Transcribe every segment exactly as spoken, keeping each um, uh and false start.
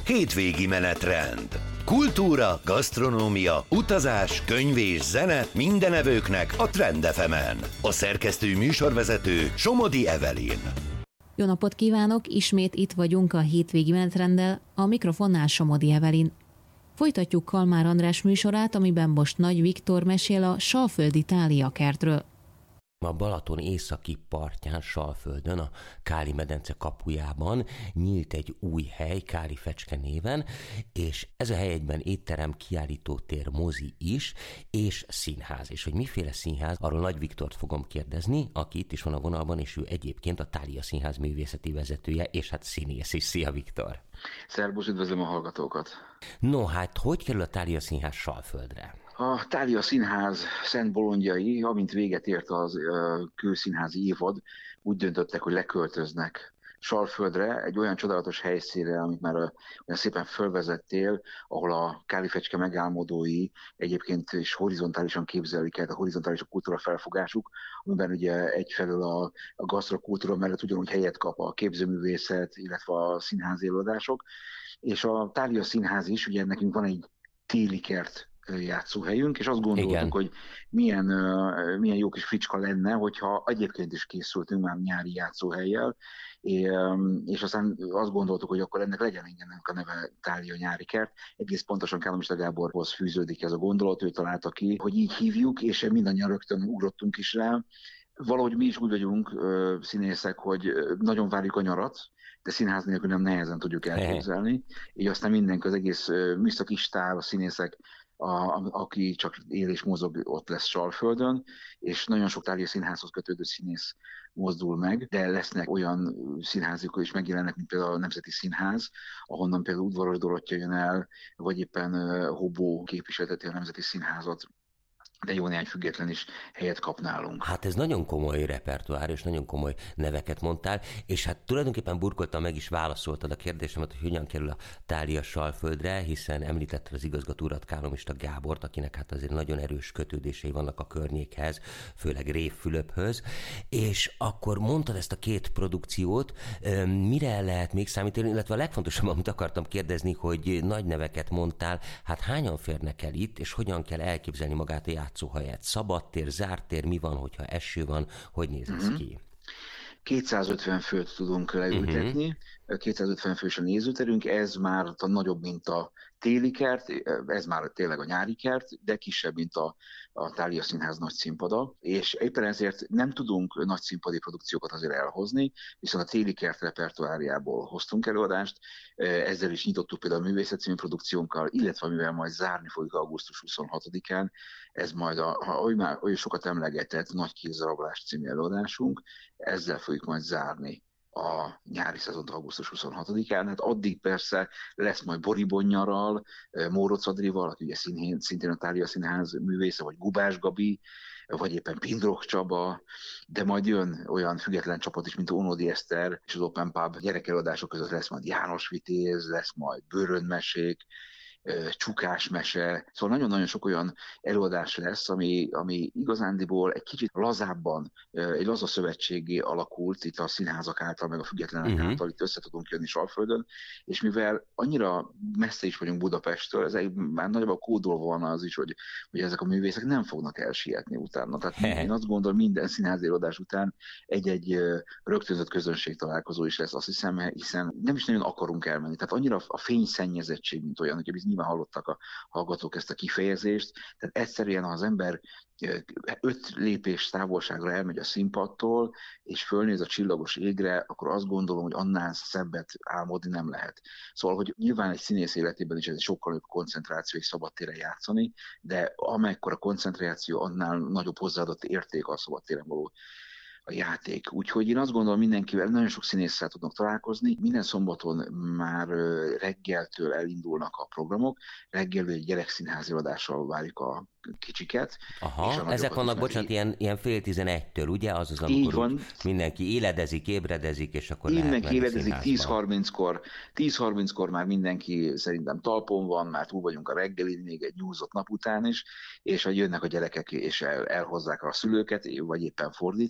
Hétvégi menetrend. Kultúra, gasztronómia, utazás, könyv és zene minden evőknek a Trend ef emen. A szerkesztő műsorvezető Somodi Evelyn. Jó napot kívánok! Ismét itt vagyunk a hétvégi menetrenddel, a mikrofonnál Somodi Evelyn. Folytatjuk Kalmár András műsorát, amiben most Nagy Viktor mesél a Salföldi Táliakertről. A Balaton északi partján, Salföldön, a Káli-medence kapujában nyílt egy új hely, Káli Fecske néven, és ez a hely egyben étterem, kiállítótér, mozi is, és színház. És hogy miféle színház, arról Nagy Viktort fogom kérdezni, aki itt is van a vonalban, és ő egyébként a Thália Színház művészeti vezetője, és hát színész is. Szia, Viktor! Szerbusz, üdvözlöm a hallgatókat! No, hát hogy kerül a Thália Színház Salföldre? A Thália Színház Szent Bolondjai, amint véget ért az uh, kőszínházi évad, úgy döntöttek, hogy leköltöznek Salföldre, egy olyan csodálatos helyszínre, amit már uh, olyan szépen fölvezettél, ahol a Káli Fecske megálmodói egyébként is horizontálisan képzelik el, a horizontális a kultúra felfogásuk, amiben ugye egyfelől a, a gasztrokultúra mellett ugyanúgy helyet kap a képzőművészet, illetve a színházi előadások, és a Thália Színház is, ugye nekünk van egy téli kert játszóhelyünk, és azt gondoltuk, igen, hogy milyen, uh, milyen jó kis fricska lenne, hogyha egyébként is készültünk már nyári játszóhellyel, és, um, és aztán azt gondoltuk, hogy akkor ennek legyen ennek a neve Thália Nyári Kert. Egész pontosan Kálomista Gáborhoz fűződik ez a gondolat, ő találta ki, hogy így hívjuk, és mindannyian rögtön ugrottunk is rá. Valahogy mi is úgy vagyunk uh, színészek, hogy nagyon várjuk a nyarat, de színház nélkül nem nehezen tudjuk elképzelni. Így aztán mindenki, az egész uh, műszaki stáb, a színészek, A, aki csak él és mozog, ott lesz Salföldön, és nagyon sok Thália Színházhoz kötődő színész mozdul meg, de lesznek olyan színházak is megjelennek, mint például a Nemzeti Színház, ahonnan például Udvaros Dorottya jön el, vagy éppen uh, Hobó képviselteti a Nemzeti Színházat, de jó néhány független is helyet kap nálunk. Hát ez nagyon komoly repertoár, és nagyon komoly neveket mondtál, és hát tulajdonképpen burkoltan meg is válaszoltad a kérdésemet, hogy hogyan kerül a Thália Salföldre, hiszen említetted az igazgató urat, Kálomista Gábort, akinek hát azért nagyon erős kötődései vannak a környékhez, főleg Rév Fülöphöz, és akkor mondtad ezt a két produkciót, mire lehet még számítani, illetve a legfontosabb, amit akartam kérdezni, hogy nagy neveket mondtál, hát hányan férnek el itt, és hogyan kell elképzelni magát a játszóhelyet? Szabadtér, zárt tér, mi van, hogyha eső van, hogy néz ez uh-huh. ki? kétszázötven főt tudunk leültetni, uh-huh. kétszázötven fős a nézőterünk, ez már nagyobb, mint a téli kert, ez már tényleg a nyári kert, de kisebb, mint a, a Thália Színház nagy színpada, és éppen ezért nem tudunk nagy színpadi produkciókat azért elhozni, viszont a téli kert repertoárjából hoztunk előadást, ezzel is nyitottuk például a Művészet című produkciónkkal, illetve amivel majd zárni fogjuk augusztus huszonhatodikán, ez majd a, ha oly, már, oly sokat emlegetett Nagy kézrablás című előadásunk, ezzel fogjuk majd zárni a nyári szezont augusztus huszonhatodikán. Hát addig persze lesz majd Boribon nyaral, Mórocz Adrival, aki ugye szintén, szintén a Thália Színház művésze, vagy Gubás Gabi, vagy éppen Pindrok Csaba, de majd jön olyan független csapat is, mint Ónodi Eszter, és az Open Pub gyerekelőadások között lesz majd János Vitéz, lesz majd Bőrönmesék, Csukás mese, szóval nagyon-nagyon sok olyan előadás lesz, ami, ami igazándiból egy kicsit lazábban, egy laza szövetségé alakult itt a színházak által, meg a függetlenek uh-huh. által, itt össze tudunk jönni Salföldön, és mivel annyira messze is vagyunk Budapesttől, ez egy, már nagyobb kódolva van az is, hogy, hogy ezek a művészek nem fognak elsietni utána. Tehát én azt gondolom, minden színházi előadás után egy-egy rögtönzött közönség találkozó is lesz, azt hiszem, hiszen nem is nagyon akarunk elmenni. Tehát annyira a fényszennyezettség, mint olyan, hogy nyilván hallottak a hallgatók ezt a kifejezést, tehát egyszerűen, ha az ember öt lépés távolságra elmegy a színpadtól, és fölnéz a csillagos égre, akkor azt gondolom, hogy annál szebbet álmodni nem lehet. Szóval, hogy nyilván egy színész életében is ez egy sokkal nagyobb koncentráció és szabadtéren játszani, de amekkora koncentráció, annál nagyobb hozzáadott érték a szabadtéren való a játék. Úgyhogy én azt gondolom, mindenkivel, nagyon sok színésszel tudnak találkozni. Minden szombaton már reggeltől elindulnak a programok. Reggelül egy gyerekszínházi adással várjuk a kicsiket. Aha, ezek vannak, bocsánat, ilyen, ilyen fél tizenegytől, ugye? Az az, amikor mindenki éledezik, ébredezik, és akkor lehet mindenki éledezik, tíz harminckor, tíz harminckor már mindenki szerintem talpon van, már túl vagyunk a reggelin, még egy nyúzott nap után is, és hogy jönnek a gyerekek, és el, elhozzák a szülőket, vagy éppen fordítva,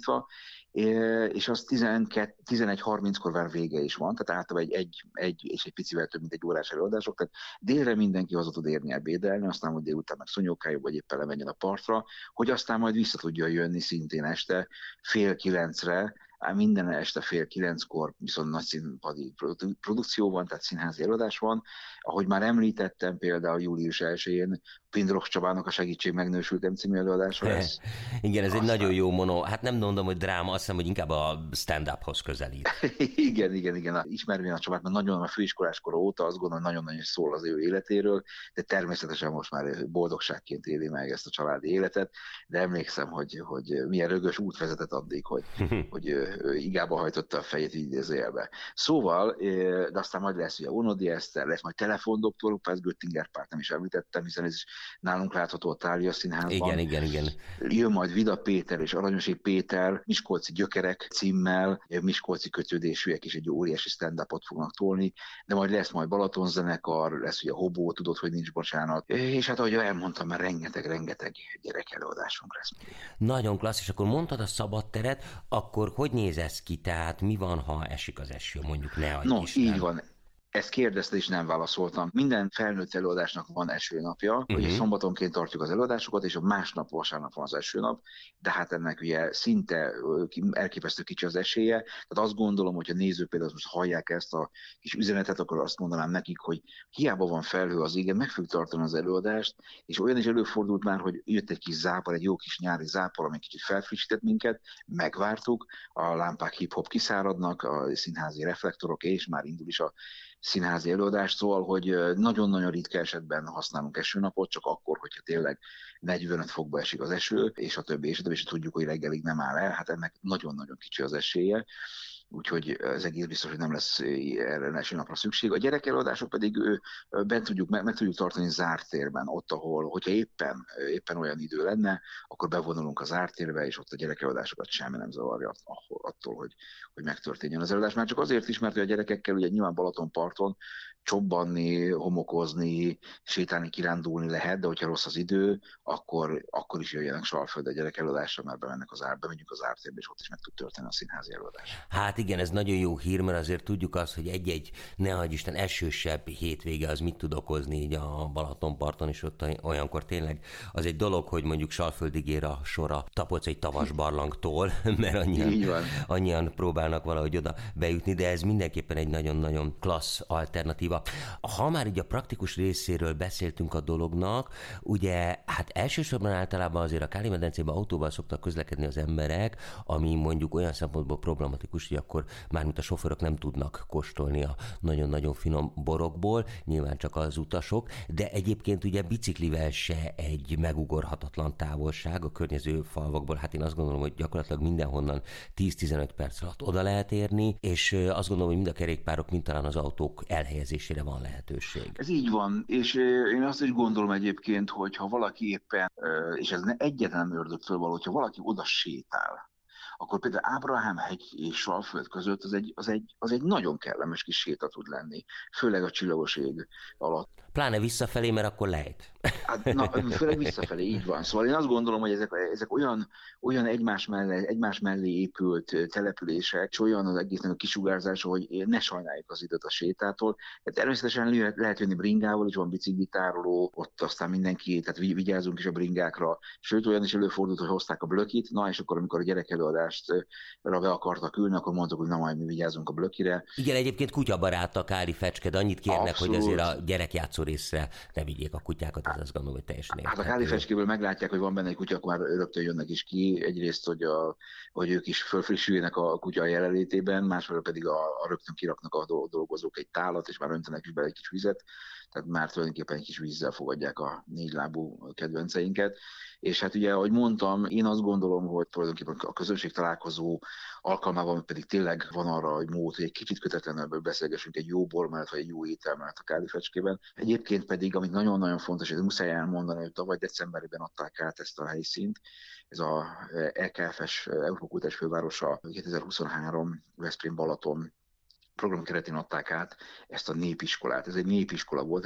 és az tizenegy harminckor már vége is van, tehát általában egy, egy, egy és egy picivel több, mint egy órás előadások, tehát délre mindenki haza tud érni ebédelni, aztán hogy délután meg szonyókájuk, vagy éppen lemenjen a partra, hogy aztán majd vissza tudja jönni szintén este fél kilencre, minden este fél kilenckor viszont nagy színpadi produkció van, tehát színházi előadás van. Ahogy már említettem, például július elsején Pindroch Csabának a Segítség megnősültem című előadása lesz. Igen, ez aztán... egy nagyon jó mono, hát nem mondom, hogy dráma, azt hiszem, hogy inkább a stand-uphoz közelít. igen, igen, igen. Ismervén a Csabát, mert nagyon a főiskoláskor óta azt gondolom, hogy nagyon-nagyon szól az ő életéről, de természetesen most már boldogságként éli meg ezt a családi életet, de emlékszem, hogy, hogy milyen rögös út vezetett addig, hogy, hogy ő igába hajtotta a fejét idézőjelbe. Szóval, de aztán majd lesz ugye Onodi Eszter, lesz majd Telefondoktor, Pász Göttinger párt nem is említettem, hiszen ez is nálunk látható a Thália Színházban. Igen, igen, igen. Jön majd Vida Péter és Aranyosi Péter, Miskolci Gyökerek címmel, miskolci kötődésűek is egy óriási stand-upot fognak tolni, de majd lesz majd Balaton zenekar, lesz ugye Hobó, tudod, hogy nincs bocsánat, és hát ahogy elmondtam, már rengeteg-rengeteg gyerekelőadásunk lesz. Nagyon klassz, és akkor mondtad a szabadteret, akkor hogy néz ez ki? Tehát mi van, ha esik az eső, mondjuk ne adj No, Isten. Így van. Ezt kérdezte, és nem válaszoltam. Minden felnőtt előadásnak van esőnapja, uh-huh. hogy szombatonként tartjuk az előadásokat, és a másnap vasárnap van az esőnap, de hát ennek ugye szinte elképesztő kicsi az esélye. Tehát azt gondolom, hogy a nézők például most hallják ezt a kis üzenetet, akkor azt mondanám nekik, hogy hiába van felhő az égen, meg fogjuk tartani az előadást, és olyan is előfordult már, hogy jött egy kis zápor, egy jó kis nyári zápor, ami kicsit felfrissített minket, megvártuk, a lámpák hip-hop kiszáradnak, a színházi reflektorok, és már indul is a színházi előadást, szóval, hogy nagyon-nagyon ritka esetben használunk esőnapot, csak akkor, hogyha tényleg negyvenöt fokba esik az eső, és a többi, és a többi, és tudjuk, hogy reggelig nem áll el, hát ennek nagyon-nagyon kicsi az esélye. Úgyhogy ez egész biztos, hogy nem lesz erre esőnapra szükség. A gyerekelőadások pedig bent tudjuk, meg, meg tudjuk tartani zárt térben, ott, ahol, hogyha éppen, éppen olyan idő lenne, akkor bevonulunk a zárt térbe, és ott a gyerekelőadásokat semmi nem zavarja attól, hogy, hogy megtörténjen az előadás. Már csak azért is, mert a gyerekekkel ugye nyilván Balatonparton csobbanni, homokozni, sétálni, kirándulni lehet, de hogyha rossz az idő, akkor, akkor is jöjjenek Salföldre gyerekelőadásra, mert bemennek az ár, bemegyünk az ártérbe, és ott is meg tud történni a színházi előadás. Hát igen, ez nagyon jó hír, mert azért tudjuk azt, hogy egy-egy, ne adj Isten, esősebb hétvége az mit tud okozni így a Balatonparton, és ott olyankor tényleg az egy dolog, hogy mondjuk Salföldig ér a sor a Tapolcai Tavas barlangtól, mert annyian, annyian próbálnak valahogy oda bejutni, de ez mindenképpen egy nagyon-nagyon klassz alternatíva. Ha már így a praktikus részéről beszéltünk a dolognak, ugye hát elsősorban általában azért a Káli-medencében autóval szoktak közlekedni az emberek, ami mondjuk olyan szempontból problematikus, hogy akkor mármint a sofőrök nem tudnak kóstolni a nagyon-nagyon finom borokból, nyilván csak az utasok, de egyébként ugye biciklivel se egy megugorhatatlan távolság a környező falvakból. Hát én azt gondolom, hogy gyakorlatilag mindenhonnan tíz-tizenöt perc alatt oda lehet érni, és azt gondolom, hogy mind a kerékpárok, mind talán az autók elhelyezésére van lehetőség. Ez így van, és én azt is gondolom egyébként, hogy ha valaki éppen, és ez egyetlen nem ördög fölvaló, hogyha valaki oda sétál, akkor például Ábrahám-hegy és Salföld között az egy, az, egy, az egy nagyon kellemes kis séta tud lenni, főleg a csillagos ég alatt. Pláne visszafelé, mert akkor lejt. Hát, na, főleg visszafelé, így van. Szóval én azt gondolom, hogy ezek, ezek olyan, olyan egymás, mellé, egymás mellé épült települések, és olyan az egésznek a kisugárzása, hogy ne sajnáljuk az időt a sétától. De természetesen lehet, lehet jönni bringával, is van biciklitároló, ott aztán mindenki, tehát vigyázzunk is a bringákra. Sőt, olyan is előfordult, hogy hozták a blökit, na és akkor, amikor a gyerekelőadásra be akartak ülni, akkor mondtuk, hogy na majd mi vigyázzunk a blökire. Igen, egyébként kutyabarát a Káli fecske, de annyit kérnek, abszolút, hogy azért a gyerekjátszó részre ne vigyék a kutyákat, ez azt gondolom, hogy teljesen érthető. Hát a Káli fecskéből meglátják, hogy van benne egy kutya, akkor már rögtön jönnek is ki. Egyrészt, hogy, a, hogy ők is fölfrissüljenek a kutya jelenlétében, másfelől pedig a, a rögtön kiraknak a dolgozók egy tálat, és már öntenek is bele egy kis vizet, tehát már tulajdonképpen egy kis vízzel fogadják a négylábú kedvenceinket. És hát ugye, ahogy mondtam, én azt gondolom, hogy tulajdonképpen a közönség találkozó alkalmával pedig tényleg van arra, hogy mód, hogy egy kicsit kötetlenebből beszélgessünk egy jó bor mellett, vagy egy jó étel mellett a Káli fecskében. Egyébként pedig, amit nagyon-nagyon fontos, hogy muszáj elmondani, hogy tavaly decemberben adták át ezt a helyszínt, ez a é ká ef es Európa Kultúrás Fővárosa kétezer-huszonhárom Veszprém-Balaton program keretén adták át ezt a népiskolát. Ez egy népiskola volt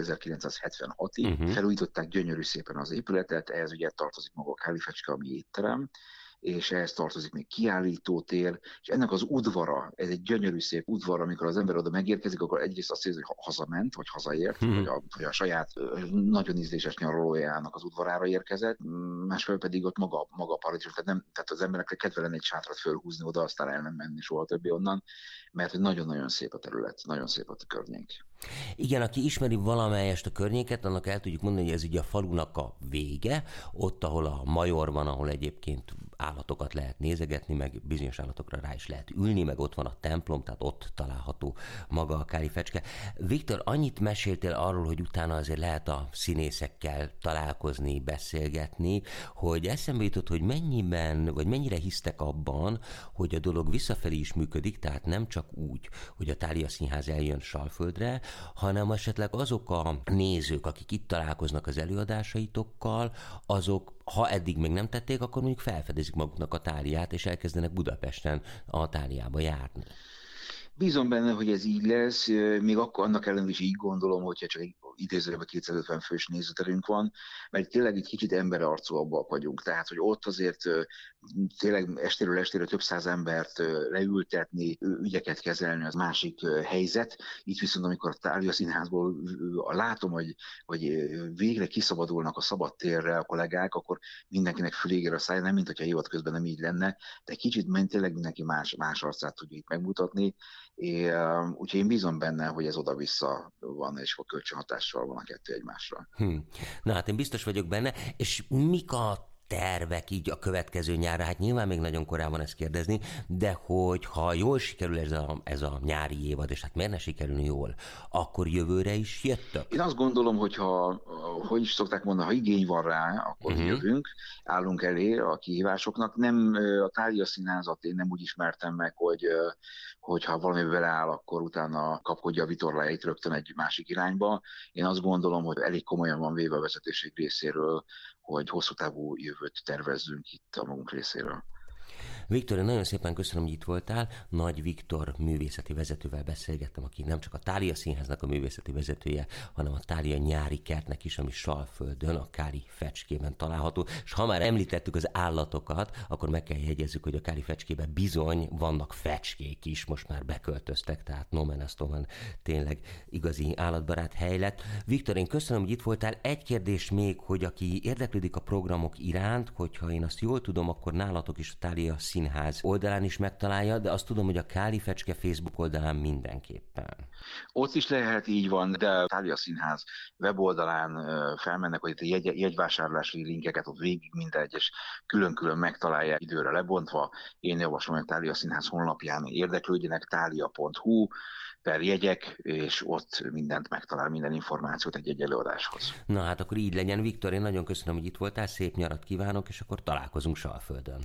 ezerkilencszázhetvenhatig. Uh-huh. Felújították gyönyörű szépen az épületet, ehhez ugye tartozik maga a Káli fecske, ami étterem, és ehhez tartozik még kiállítótér, és ennek az udvara, ez egy gyönyörű szép udvar, amikor az ember oda megérkezik, akkor egyrészt azt érzi, hogy hazament, vagy hazaért, hmm. vagy, a, vagy a saját nagyon ízléses nyaralójának az udvarára érkezett, másfelől pedig ott maga, maga a paradicsom, tehát, nem, tehát az embereknek kedve lenne egy sátrat fölhúzni oda, aztán el nem menni soha többé onnan, mert nagyon-nagyon szép a terület, nagyon szép a környék. Igen, aki ismeri valamelyest a környéket, annak el tudjuk mondani, hogy ez ugye a falunak a vége, ott, ahol a major van, ahol egyébként állatokat lehet nézegetni, meg bizonyos állatokra rá is lehet ülni, meg ott van a templom, tehát ott található maga a káli fecske. Viktor, annyit meséltél arról, hogy utána azért lehet a színészekkel találkozni, beszélgetni, hogy eszembe jutott, hogy mennyiben, vagy mennyire hisztek abban, hogy a dolog visszafelé is működik, tehát nem csak úgy, hogy a Thália Színház eljön Salföldre, hanem esetleg azok a nézők, akik itt találkoznak az előadásaitokkal, azok, ha eddig még nem tették, akkor mondjuk felfedezik maguknak a Tháliát, és elkezdenek Budapesten a Tháliába járni. Bízom benne, hogy ez így lesz, még akkor annak ellenére is így gondolom, hogyha csak egy idézőjelben kétszázötven fős nézőterünk van, mert tényleg egy kicsit emberarcúabbak vagyunk, tehát hogy ott azért tényleg estéről estére több száz embert leültetni, ügyeket kezelni, az másik helyzet. Így viszont amikor a Thália Színházból látom, hogy, hogy végre kiszabadulnak a szabad térre a kollégák, akkor mindenkinek fülégér a száj, nem mint hogyha évad közben nem így lenne, de kicsit tényleg mindenki más, más arcát tudja itt megmutatni. É, úgyhogy én bízom benne, hogy ez oda-vissza van, és a kölcsönhatással van a kettő egymásra. Hm. Na hát én biztos vagyok benne, és mik a tervek így a következő nyárra? Hát nyilván még nagyon korán van ezt kérdezni, de hogy ha jól sikerül ez a, ez a nyári évad, és hát miért ne sikerülni jól, akkor jövőre is jöttök? Én azt gondolom, hogy ha, hogy is szokták mondani, ha igény van rá, akkor uh-huh. jövünk, állunk elé a kihívásoknak. Nem, a Thália Színházat én nem úgy ismertem meg, hogy hogyha valami beleáll, akkor utána kapkodja a vitorláját rögtön egy másik irányba. Én azt gondolom, hogy elég komolyan van véve a vezetőség részéről, hogy hosszú távú jövőt tervezzünk itt a magunk részéről. Viktor, nagyon szépen köszönöm, hogy itt voltál. Nagy Viktor művészeti vezetővel beszélgettem, aki nem csak a Thália Színháznak a művészeti vezetője, hanem a Thália nyári kertnek is, ami Salföldön, a Káli Fecskében található. És ha már említettük az állatokat, akkor meg kell jegyezzük, hogy a Káli Fecskében bizony vannak fecskék is, most már beköltöztek, tehát nomen est omen, tényleg igazi állatbarát hely lett. Viktor, én köszönöm, hogy itt voltál. Egy kérdés még, hogy aki érdeklődik a programok iránt, hogyha én azt jól tudom, akkor nálatok is a Thália Színház oldalán is megtalálja, de azt tudom, hogy a Káli Fecske Facebook oldalán mindenképpen. Ott is lehet, így van, de a Thália Színház weboldalán felmennek, hogy a jegy, jegyvásárlási linkeket ott végig minden egyes külön-külön megtalálják időre lebontva. Én javaslom, hogy a Thália Színház honlapján érdeklődjenek, thália pont hu per jegyek, és ott mindent megtalál, minden információt egy-egy előadáshoz. Na hát akkor így legyen. Viktor, én nagyon köszönöm, hogy itt voltál, szép nyarat kívánok, és akkor találkozunk Salföldön.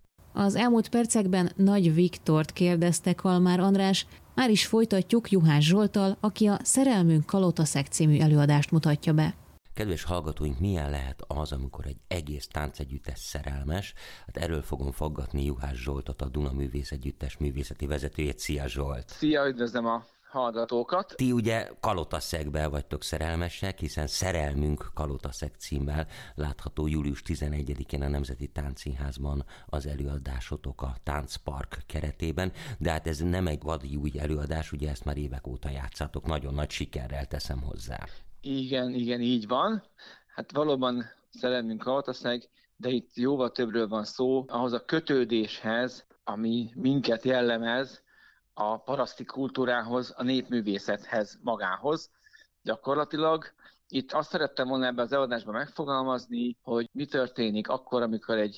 Az elmúlt percekben Nagy Viktort kérdezte Kalmár András, már is folytatjuk Juhász Zsolttal, aki a Szerelmünk Kalotaszeg című előadást mutatja be. Kedves hallgatóink, milyen lehet az, amikor egy egész táncegyüttes szerelmes? Hát erről fogom faggatni Juhász Zsoltot, a Duna Művész Együttes művészeti vezetőjét. Szia Zsolt! Szia, üdvözlöm a hallgatókat! Ti ugye Kalotaszegben vagytok szerelmesek, hiszen Szerelmünk Kalotaszeg címmel látható július tizenegyedikén a Nemzeti Táncszínházban az előadásotok a Táncpark keretében, de hát ez nem egy vadi új előadás, ugye ezt már évek óta játszátok, nagyon nagy sikerrel teszem hozzá. Igen, igen, így van. Hát valóban Szerelmünk Kalotaszeg, de itt jóval többről van szó, ahhoz a kötődéshez, ami minket jellemez, a paraszti kultúrához, a népművészethez magához. Gyakorlatilag itt azt szerettem volna ebben az előadásban megfogalmazni, hogy mi történik akkor, amikor egy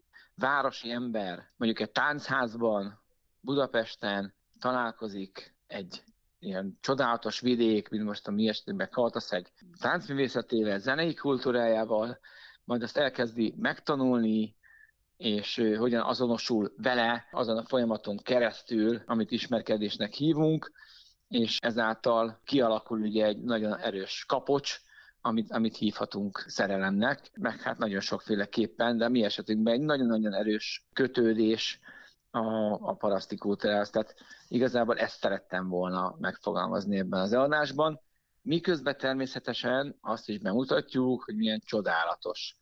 városi ember mondjuk egy táncházban, Budapesten találkozik egy ilyen csodálatos vidék, mint most a mi esetünkben Kalotaszeg táncművészetével, zenei kultúrájával, majd azt elkezdi megtanulni, és hogyan azonosul vele azon a folyamaton keresztül, amit ismerkedésnek hívunk, és ezáltal kialakul ugye egy nagyon erős kapocs, amit, amit hívhatunk szerelemnek, meg hát nagyon sokféleképpen, de mi esetünkben egy nagyon-nagyon erős kötődés a, a paraszti kultúrához. Tehát igazából ezt szerettem volna megfogalmazni ebben az előadásban. Miközben természetesen azt is bemutatjuk, hogy milyen csodálatos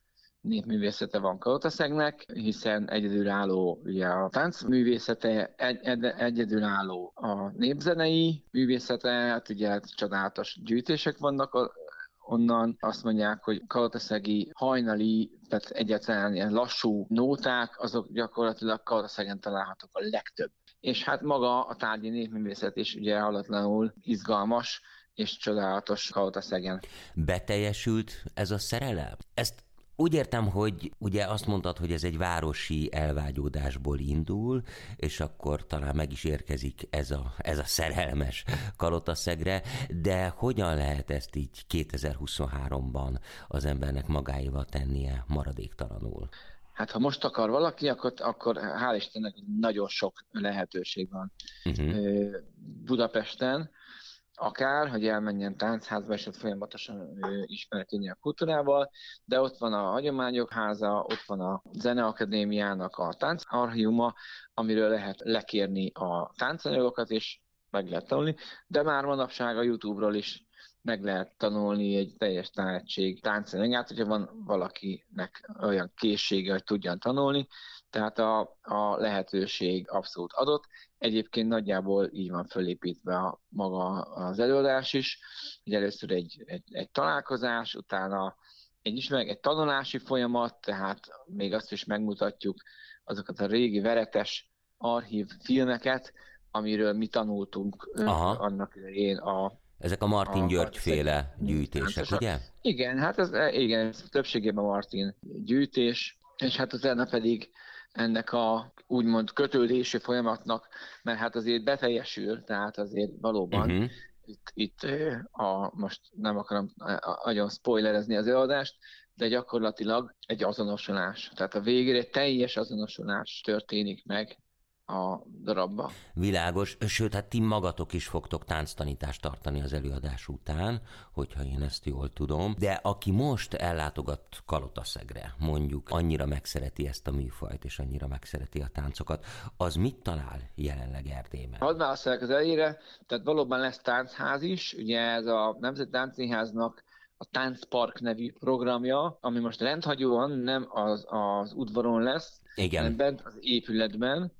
népművészete van Kalotaszegnek, hiszen egyedülálló ugye a táncművészete, egy, egy, egyedülálló a népzenei művészete, hát ugye csodálatos gyűjtések vannak a, onnan. Azt mondják, hogy kalotaszegi hajnali, tehát egyáltalán ilyen lassú nóták, azok gyakorlatilag Kalotaszegen találhatók a legtöbb. És hát maga a tárgyi népművészet is ugye hallatlanul izgalmas és csodálatos Kalotaszegen. Beteljesült ez a szerelem? Ezt úgy értem, hogy ugye azt mondtad, hogy ez egy városi elvágyódásból indul, és akkor talán meg is érkezik ez a, ez a szerelmes Kalotaszegre, de hogyan lehet ezt így kétezer-huszonháromban az embernek magáéval tennie maradéktalanul? Hát ha most akar valaki, akkor, akkor hál' Istennek nagyon sok lehetőség van uh-huh. Budapesten, akár, hogy elmenjen táncházba, és ott folyamatosan ismerkedni a kultúrával, de ott van a Hagyományok Háza, ott van a Zeneakadémiának a táncarchiuma, amiről lehet lekérni a táncanyagokat, és meg lehet tanulni, de már manapság a YouTube-ról is meg lehet tanulni egy teljes tanácsség táncanyagát, hogyha van valakinek olyan készsége, hogy tudjan tanulni, tehát a, a lehetőség abszolút adott. Egyébként nagyjából így van fölépítve a, maga az előadás is, hogy először egy, egy, egy találkozás, utána egy ismerek, egy tanulási folyamat, tehát még azt is megmutatjuk azokat a régi veretes archív filmeket, amiről mi tanultunk Aha. annak idején a Ezek a Martin György féle gyűjtések, ugye? Igen, hát ez, igen, ez többségében Martin gyűjtés, és hát utána pedig ennek a úgymond kötődési folyamatnak, mert hát azért beteljesül, tehát azért valóban uh-huh. itt, itt a, most nem akarom nagyon spoilerezni az előadást, de gyakorlatilag egy azonosulás. Tehát a végére egy teljes azonosulás történik meg a darabba. Világos, sőt, hát ti magatok is fogtok tánctanítást tartani az előadás után, hogyha én ezt jól tudom, de aki most ellátogat Kalotaszegre, mondjuk annyira megszereti ezt a műfajt, és annyira megszereti a táncokat, az mit talál jelenleg Erdélyben? Hadd válaszoljak az elejére, tehát valóban lesz táncház is, ugye ez a Nemzeti Táncszínháznak a Táncpark nevű programja, ami most rendhagyóan nem az, az udvaron lesz, Igen. hanem bent az épületben,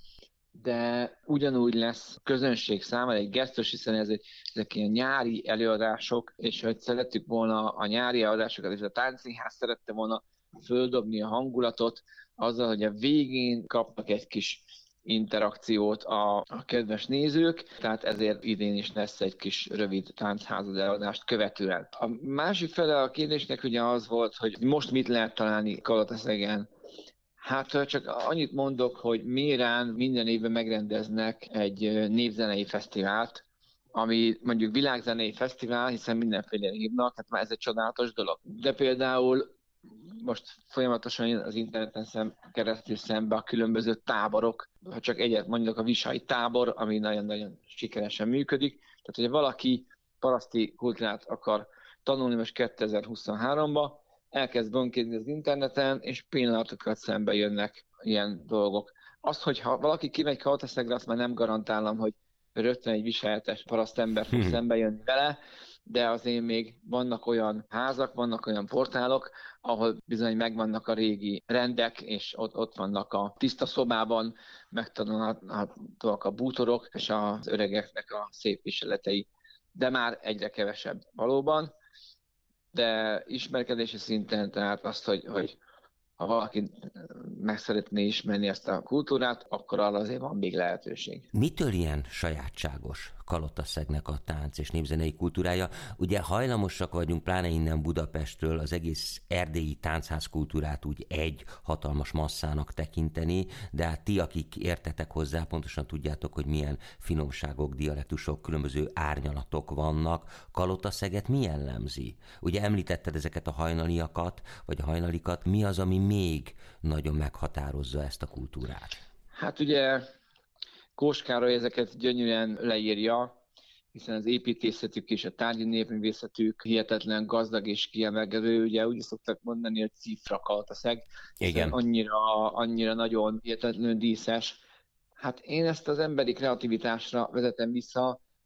de ugyanúgy lesz közönség számára egy gesztus, hiszen ez egy, ezek ilyen nyári előadások, és hogy szerettük volna a nyári előadásokat, és a Táncszínház szerette volna földobni a hangulatot azzal, hogy a végén kapnak egy kis interakciót a, a kedves nézők, tehát ezért idén is lesz egy kis rövid táncházad előadást követően. A másik fele a kérdésnek ugye az volt, hogy most mit lehet találni Kalotaszegen. Hát csak annyit mondok, hogy Mérán minden évben megrendeznek egy népzenei fesztivált, ami mondjuk világzenei fesztivál, hiszen mindenféle hívnak, hát már ez egy csodálatos dolog. De például most folyamatosan az interneten szem, keresztül szembe a különböző táborok, ha csak egyet mondjuk a Visai tábor, ami nagyon-nagyon sikeresen működik. Tehát, hogyha valaki paraszti kultúrát akar tanulni most kétezer-huszonháromban, elkezd bönkézni az interneten, és pillanatokat szembe jönnek ilyen dolgok. Azt, hogyha valaki kimegy Kalotaszegre, azt már nem garantálom, hogy rögtön egy viseltes parasztember fog hmm. szembe jönni vele, de azért még vannak olyan házak, vannak olyan portálok, ahol bizony megvannak a régi rendek, és ott, ott vannak a tiszta szobában, megtanulhatóak a bútorok, és az öregeknek a szép viseletei, de már egyre kevesebb valóban. De ismerkedési szinten, tehát azt, hogy, hogy ha valaki meg szeretné ismerni ezt a kultúrát, akkor arra azért van még lehetőség. Mitől ilyen sajátságos Kalotaszegnek a tánc és népzenei kultúrája? Ugye hajlamosak vagyunk, pláne innen Budapestről, az egész erdélyi táncház kultúrát úgy egy hatalmas masszának tekinteni, de hát ti, akik értetek hozzá, pontosan tudjátok, hogy milyen finomságok, dialektusok, különböző árnyalatok vannak. Kalotaszeget mi jellemzi? Ugye említetted ezeket a hajnaliakat, vagy a hajnalikat, mi az, ami még nagyon meghatározza ezt a kultúrát? Hát ugye Kós Károly ezeket gyönyörűen leírja, hiszen az építészetük és a tárgyi népművészetük hihetetlen gazdag és kiemelkedő. Ugye úgy szoktak mondani, hogy cifra Kalataszeg, hiszen annyira, annyira nagyon hihetetlenül díszes. Hát én ezt az emberi kreativitásra vezetem vissza,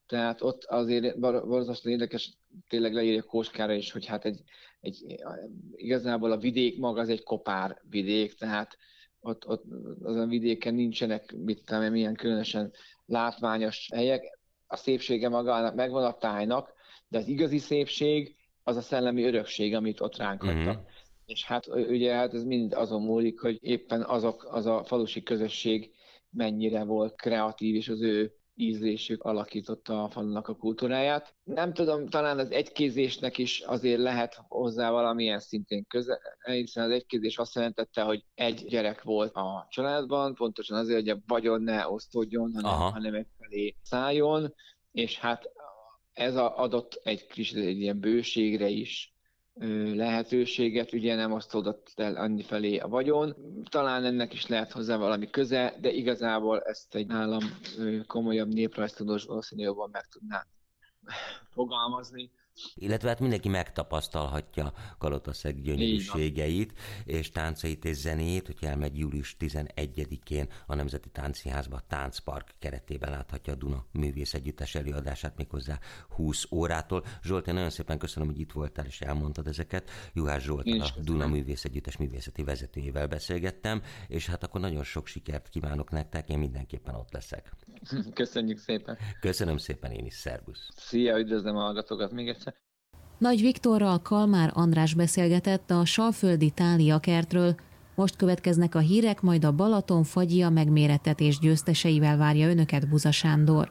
Tehát ott azért borzasztóan érdekes, tényleg leírja Kóskára is, hogy hát egy, egy, igazából a vidék maga az egy kopár vidék, tehát ott, ott azon a vidéken nincsenek, mit tudom, milyen különösen látványos helyek. A szépsége magának megvan a tájnak, de az igazi szépség az a szellemi örökség, amit ott ránk hagytak. Mm-hmm. És hát ugye hát ez mind azon múlik, hogy éppen azok, az a falusi közösség mennyire volt kreatív, és az ő ízlésük alakította a falunak a kultúráját. Nem tudom, talán az egykézésnek is azért lehet hozzá valamilyen szintén köze, hiszen az egykézés azt jelentette, hogy egy gyerek volt a családban, pontosan azért, hogy a vagyon ne osztódjon, hanem, hanem egyfelé szálljon, és hát ez a, adott egy kis egy ilyen bőségre is lehetőséget, ugye nem osztódott el annyi felé a vagyon. Talán ennek is lehet hozzá valami köze, de igazából ezt egy nálam komolyabb néprajztudós valószínűleg jobban meg tudná fogalmazni. Illetve hát mindenki megtapasztalhatja Kalotaszeg gyönyörűségeit, és táncait és zenét, hogy elmegy július tizenegyedikén a Nemzeti Táncszínházba, a Táncpark keretében láthatja a Duna Művészegyüttes előadását méghozzá húsz órától. Zsolt, én nagyon szépen köszönöm, hogy itt voltál és elmondtad ezeket. Juhász Zsolttal, a Duna Művészegyüttes művészeti vezetőjével beszélgettem, és hát akkor nagyon sok sikert kívánok nektek, én mindenképpen ott leszek. Köszönjük szépen. Köszönöm szépen én is, szervusz. Szia, üdvözlöm a hallgatókat még egyszer. Nagy Viktorral Kalmár András beszélgetett a Salföldi Thália kertről. Most következnek a hírek, majd a Balaton fagyja megmérettetés győzteseivel várja önöket Buza Sándor.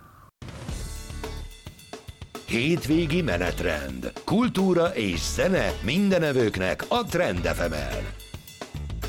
Hétvégi menetrend. Kultúra és zene mindenevőknek a Trend ef emen.